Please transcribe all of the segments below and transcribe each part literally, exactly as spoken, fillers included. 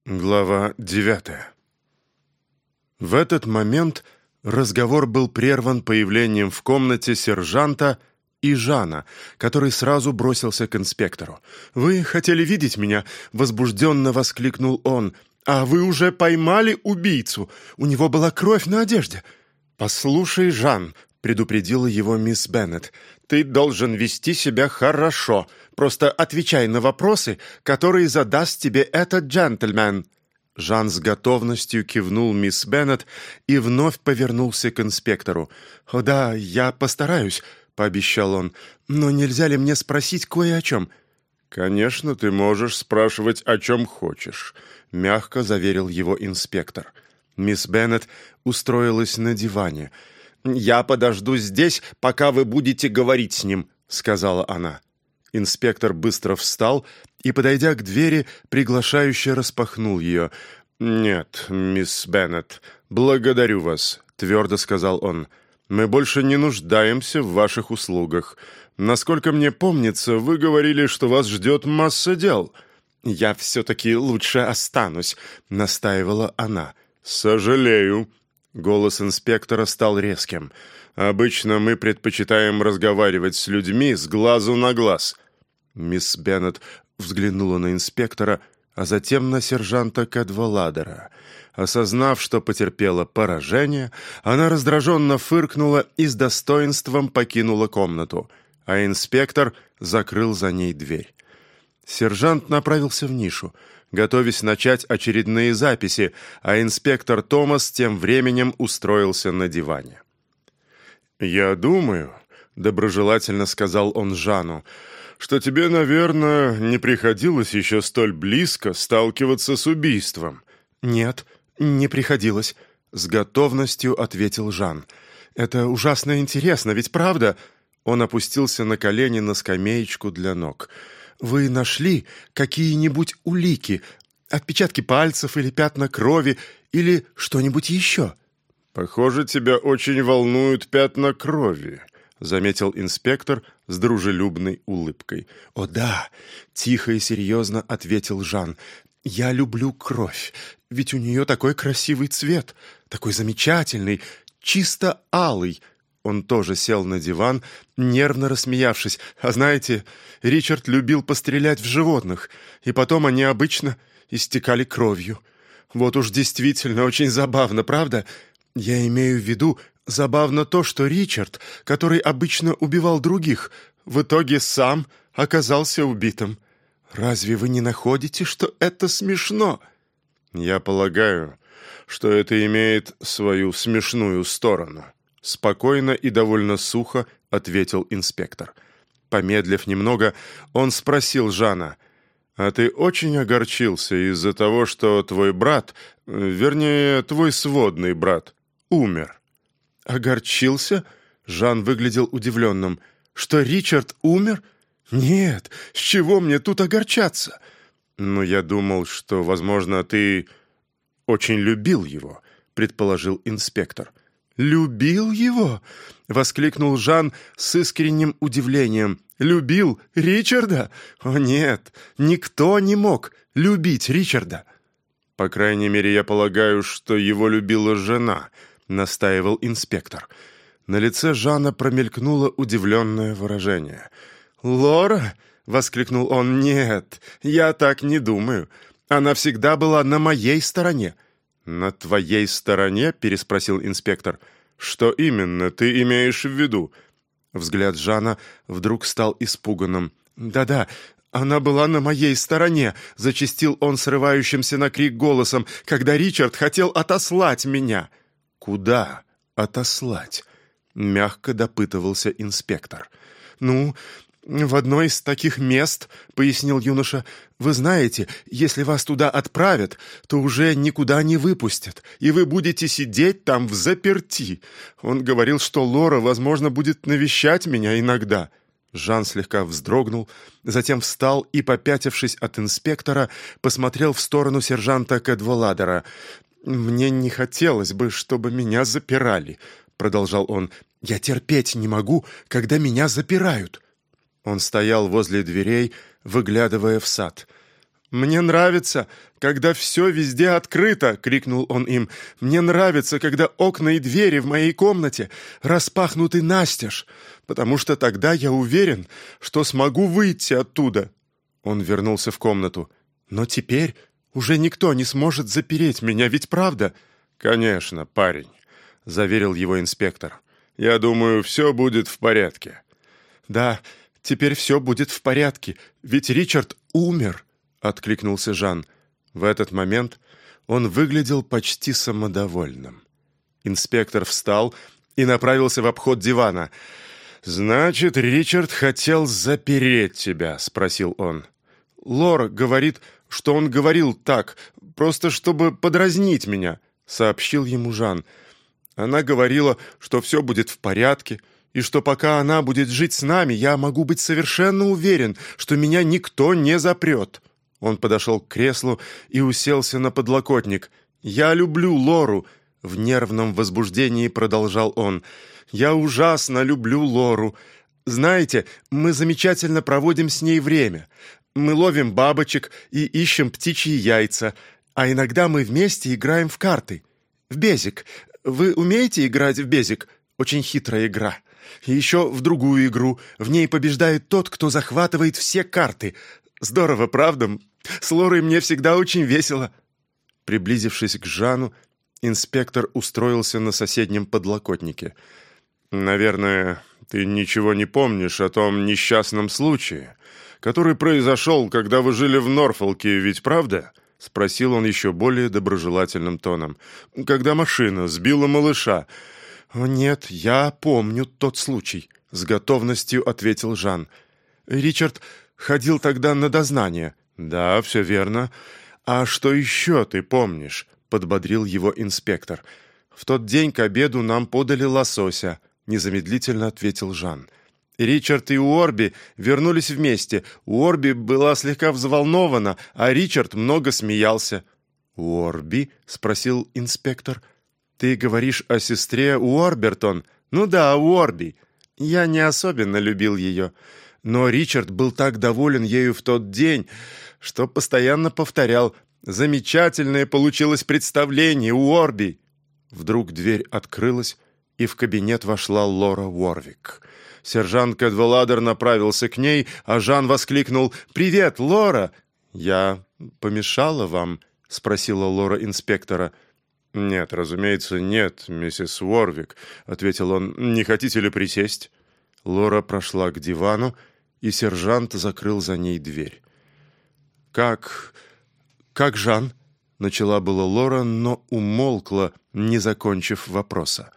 Глава девятая. В этот момент разговор был прерван появлением в комнате сержанта и Жана, который сразу бросился к инспектору. «Вы хотели видеть меня?» — возбужденно воскликнул он. «А вы уже поймали убийцу! У него была кровь на одежде!» «Послушай, Жан», — предупредила его мисс Беннет, «ты должен вести себя хорошо. Просто отвечай на вопросы, которые задаст тебе этот джентльмен». Жан с готовностью кивнул мисс Беннет и вновь повернулся к инспектору. «О да, я постараюсь», — пообещал он. «Но нельзя ли мне спросить кое о чем?» «Конечно, ты можешь спрашивать, о чем хочешь», — мягко заверил его инспектор. Мисс Беннет устроилась на диване. «Я подожду здесь, пока вы будете говорить с ним», — сказала она. Инспектор быстро встал и, подойдя к двери, приглашающе распахнул ее. «Нет, мисс Беннет, благодарю вас», — твердо сказал он. «Мы больше не нуждаемся в ваших услугах. Насколько мне помнится, вы говорили, что вас ждет масса дел». «Я все-таки лучше останусь», — настаивала она. «Сожалею». Голос инспектора стал резким. «Обычно мы предпочитаем разговаривать с людьми с глазу на глаз». Мисс Беннет взглянула на инспектора, а затем на сержанта Кадваладера. Осознав, что потерпела поражение, она раздраженно фыркнула и с достоинством покинула комнату, а инспектор закрыл за ней дверь. Сержант направился в нишу, готовясь начать очередные записи, а инспектор Томас тем временем устроился на диване. «Я думаю», — доброжелательно сказал он Жану, «что тебе, наверное, не приходилось еще столь близко сталкиваться с убийством». «Нет, не приходилось», — с готовностью ответил Жан. «Это ужасно интересно, ведь правда?» Он опустился на колени на скамеечку для ног. «Вы нашли какие-нибудь улики, отпечатки пальцев или пятна крови, или что-нибудь еще?» «Похоже, тебя очень волнуют пятна крови», — заметил инспектор с дружелюбной улыбкой. «О да», — тихо и серьезно ответил Жан. «Я люблю кровь, ведь у нее такой красивый цвет, такой замечательный, чисто алый». Он тоже сел на диван, нервно рассмеявшись. «А знаете, Ричард любил пострелять в животных, и потом они обычно истекали кровью. Вот уж действительно очень забавно, правда? Я имею в виду, забавно то, что Ричард, который обычно убивал других, в итоге сам оказался убитым. Разве вы не находите, что это смешно?» «Я полагаю, что это имеет свою смешную сторону», — спокойно и довольно сухо ответил инспектор. Помедлив немного, он спросил Жана: «А ты очень огорчился из-за того, что твой брат, вернее, твой сводный брат, умер?» «Огорчился?» — Жан выглядел удивленным. «Что Ричард умер? Нет, с чего мне тут огорчаться?» «Ну, я думал, что, возможно, ты очень любил его», — предположил инспектор. «Любил его?» — воскликнул Жан с искренним удивлением. «Любил Ричарда? О нет, никто не мог любить Ричарда!» «По крайней мере, я полагаю, что его любила жена», — настаивал инспектор. На лице Жана промелькнуло удивленное выражение. «Лора?» — воскликнул он. «Нет, я так не думаю. Она всегда была на моей стороне». «На твоей стороне?» — переспросил инспектор. «Что именно ты имеешь в виду?» Взгляд Жана вдруг стал испуганным. «Да-да, она была на моей стороне», — зачастил он срывающимся на крик голосом, «когда Ричард хотел отослать меня». «Куда отослать?» — мягко допытывался инспектор. «Ну, в одно из таких мест, — пояснил юноша, — вы знаете, если вас туда отправят, то уже никуда не выпустят, и вы будете сидеть там взаперти. Он говорил, что Лора, возможно, будет навещать меня иногда». Жан слегка вздрогнул, затем встал и, попятившись от инспектора, посмотрел в сторону сержанта Кадваладера. «Мне не хотелось бы, чтобы меня запирали», — продолжал он. «Я терпеть не могу, когда меня запирают». Он стоял возле дверей, выглядывая в сад. «Мне нравится, когда все везде открыто!» — крикнул он им. «Мне нравится, когда окна и двери в моей комнате распахнуты настежь, потому что тогда я уверен, что смогу выйти оттуда». Он вернулся в комнату. «Но теперь уже никто не сможет запереть меня, ведь правда?» «Конечно, парень», — заверил его инспектор. «Я думаю, все будет в порядке». «Да, теперь все будет в порядке, ведь Ричард умер», — откликнулся Жан. В этот момент он выглядел почти самодовольным. Инспектор встал и направился в обход дивана. «Значит, Ричард хотел запереть тебя?» — спросил он. «Лора говорит, что он говорил так, просто чтобы подразнить меня», — сообщил ему Жан. «Она говорила, что все будет в порядке, и что пока она будет жить с нами, я могу быть совершенно уверен, что меня никто не запрет». Он подошел к креслу и уселся на подлокотник. «Я люблю Лору», — в нервном возбуждении продолжал он. «Я ужасно люблю Лору. Знаете, мы замечательно проводим с ней время. Мы ловим бабочек и ищем птичьи яйца, а иногда мы вместе играем в карты. В безик. Вы умеете играть в безик? Очень хитрая игра. И еще в другую игру. В ней побеждает тот, кто захватывает все карты. Здорово, правда? С Лорой мне всегда очень весело». Приблизившись к Жану, инспектор устроился на соседнем подлокотнике. «Наверное, ты ничего не помнишь о том несчастном случае, который произошел, когда вы жили в Норфолке, ведь правда?» — спросил он еще более доброжелательным тоном. «Когда машина сбила малыша». «О, нет, я помню тот случай», — с готовностью ответил Жан. «Ричард ходил тогда на дознание». «Да, все верно. А что еще ты помнишь?» — подбодрил его инспектор. «В тот день к обеду нам подали лосося», — незамедлительно ответил Жан. Ричард и Уорби вернулись вместе. Уорби была слегка взволнована, а Ричард много смеялся. «Уорби?» — спросил инспектор. «Ты говоришь о сестре Уорбертон?» «Ну да, Уорби. Я не особенно любил ее. Но Ричард был так доволен ею в тот день, что постоянно повторял: «Замечательное получилось представление, Уорби!» Вдруг дверь открылась, и в кабинет вошла Лора Уорвик. Сержант Кэдваладер направился к ней, а Жан воскликнул: «Привет, Лора!» «Я помешала вам?» — спросила Лора инспектора. «Нет, разумеется, нет, миссис Уорвик», — ответил он. «Не хотите ли присесть?» Лора прошла к дивану, и сержант закрыл за ней дверь. «Как... как Жан?» — начала была Лора, но умолкла, не закончив вопроса.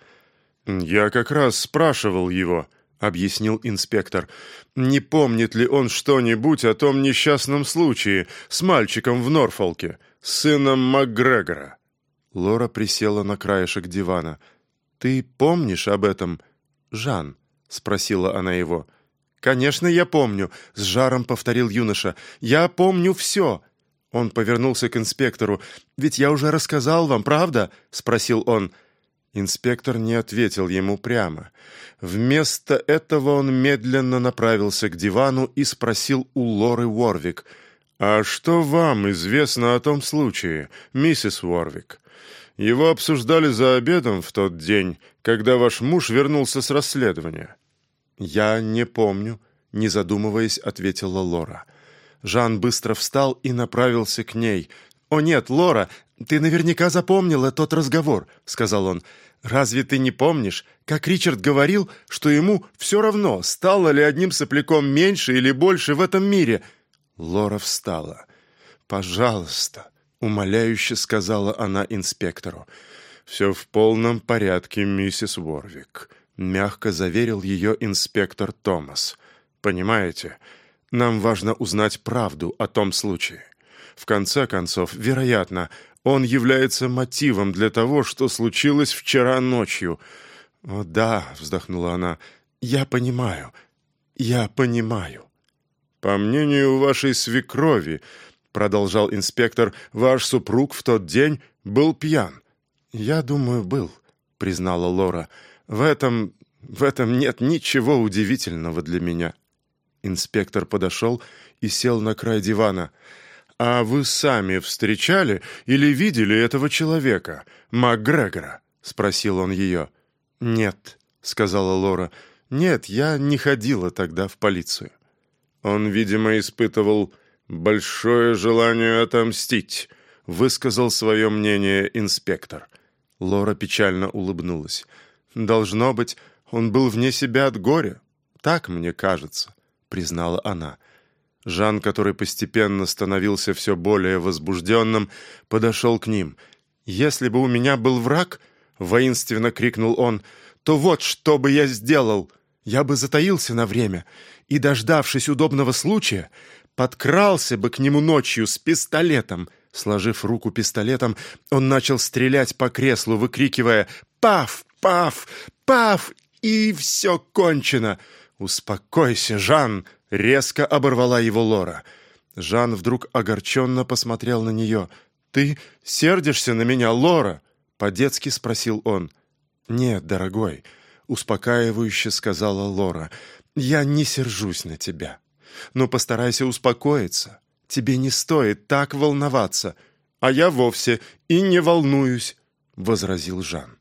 «Я как раз спрашивал его», — объяснил инспектор. «Не помнит ли он что-нибудь о том несчастном случае с мальчиком в Норфолке, сыном МакГрегора?» Лора присела на краешек дивана. «Ты помнишь об этом, Жан?» — спросила она его. «Конечно, я помню», — с жаром повторил юноша. «Я помню все». Он повернулся к инспектору. «Ведь я уже рассказал вам, правда?» — спросил он. Инспектор не ответил ему прямо. Вместо этого он медленно направился к дивану и спросил у Лоры Уорвик: «А что вам известно о том случае, миссис Уорвик? Его обсуждали за обедом в тот день, когда ваш муж вернулся с расследования». «Я не помню», — не задумываясь, ответила Лора. Жан быстро встал и направился к ней. «О нет, Лора, ты наверняка запомнила тот разговор», — сказал он. «Разве ты не помнишь, как Ричард говорил, что ему все равно, стало ли одним сопляком меньше или больше в этом мире?» Лора встала. «Пожалуйста», — умоляюще сказала она инспектору. «Все в полном порядке, миссис Уорвик», — мягко заверил ее инспектор Томас. «Понимаете, нам важно узнать правду о том случае. В конце концов, вероятно, он является мотивом для того, что случилось вчера ночью». «О, да», — вздохнула она, — «я понимаю, я понимаю». «По мнению вашей свекрови, — продолжал инспектор, — ваш супруг в тот день был пьян». «Я думаю, был», — признала Лора. «В этом... в этом нет ничего удивительного для меня». Инспектор подошел и сел на край дивана. «А вы сами встречали или видели этого человека, МакГрегора?» — спросил он ее. «Нет», — сказала Лора. «Нет, я не ходила тогда в полицию». «Он, видимо, испытывал большое желание отомстить», — высказал свое мнение инспектор. Лора печально улыбнулась. «Должно быть, он был вне себя от горя. Так мне кажется», — признала она. Жан, который постепенно становился все более возбужденным, подошел к ним. «Если бы у меня был враг, — воинственно крикнул он, — то вот что бы я сделал. Я бы затаился на время и, дождавшись удобного случая, подкрался бы к нему ночью с пистолетом». Сложив руку пистолетом, он начал стрелять по креслу, выкрикивая «Паф! Паф! Паф!» И все кончено. «Успокойся, Жан!» — резко оборвала его Лора. Жан вдруг огорченно посмотрел на нее. «Ты сердишься на меня, Лора?» — по-детски спросил он. «Нет, дорогой», — успокаивающе сказала Лора, — «я не сержусь на тебя. Но постарайся успокоиться. Тебе не стоит так волноваться». «А я вовсе и не волнуюсь», — возразил Жан.